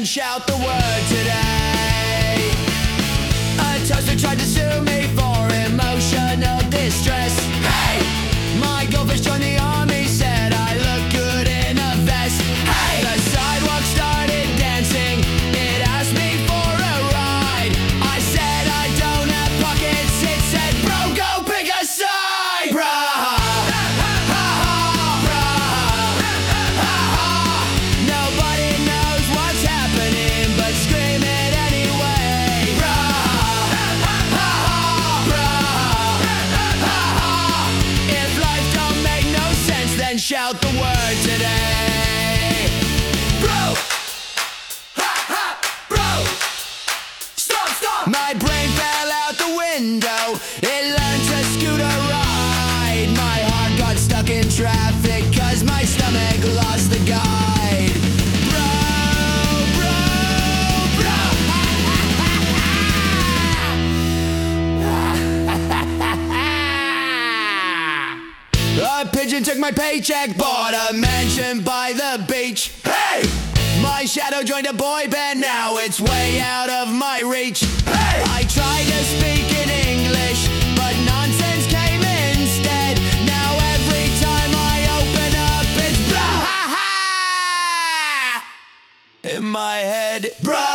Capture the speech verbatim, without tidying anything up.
then shout the word today. A toaster tried to sue me for emotional distress. Hey! My girlfriend joined the army, said I look good in a vest. Hey! The sidewalk started dancing, it asked me for a ride. I said I don't have pockets, it said bro, go pick a side, bruh. Nobody knows what's happening, but scream it anyway, bruh. If life don't make no sense, then shout the word today. Bro! Ha ha! Bro! Stop, stop! My brain fell out the window, it learned to scooter ride. My heart got stuck in traffic, cause my stomach lost the guide. Bro, bro, bro! A pigeon took my paycheck, bought a mansion by the beach. Hey! My shadow joined a boy band, now it's way out of my reach. Hey! I tried to speak in English, but nonsense came instead. Now every time I open up, it's blah ha ha in my head. Bro!